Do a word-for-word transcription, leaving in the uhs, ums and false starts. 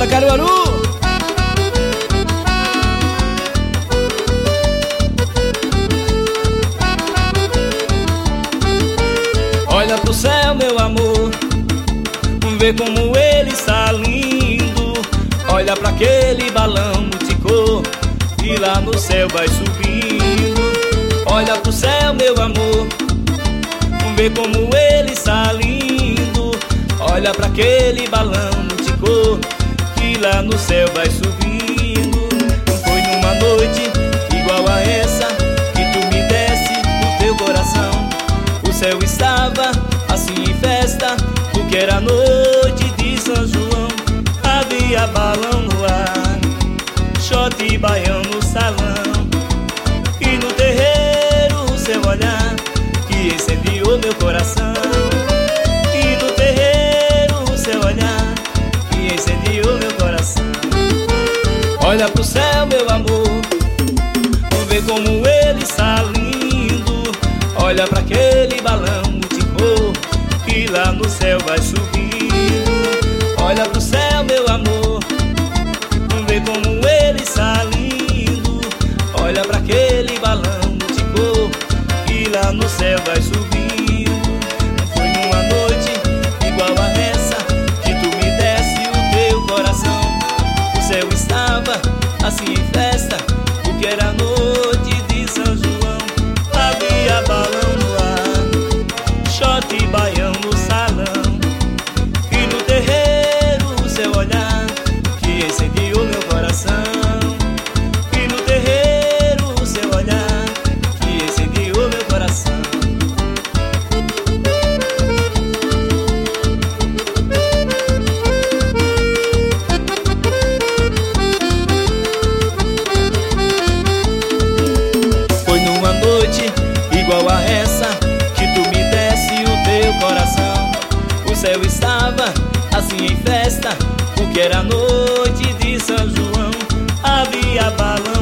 Bora, Caruaru! Olha pro céu, meu amor, vê como ele está lindo. Olha pra aquele balão multicor que lá no céu vai subindo. Olha pro céu, meu amor, vê como ele está lindo. Olha pra aquele balão multicor que lá no céu vai subindo. Foi numa noite igual a essa que tu me desse no teu coração. O céu estava assim em festa, porque era noite de São João. Havia balão no ar, shot e baião no salão. E no terreiro o seu olhar que incendiou meu coração. E no terreiro o seu olhar que incendiou meu coração. Olha pro céu, meu amor, vamos ver como ele está lindo. Olha pra aquele balão multicor que lá no céu vai subindo. Olha pro céu, meu amor, vamos ver como ele está lindo. Olha pra aquele balão multicor que lá no céu vai subindo. Foi numa noite igual a essa que tu me desse o teu coração. O céu estava assim em festa, porque era noite de São João. Havia balão no ar, shot e baião no salão. E no terreiro o seu olhar que incendiou meu coração. E no terreiro o seu olhar que incendiou meu coração. Foi numa noite igual a essa que tu me desse o teu coração. O céu estava assim em festa, porque era noite de São João. Havia balão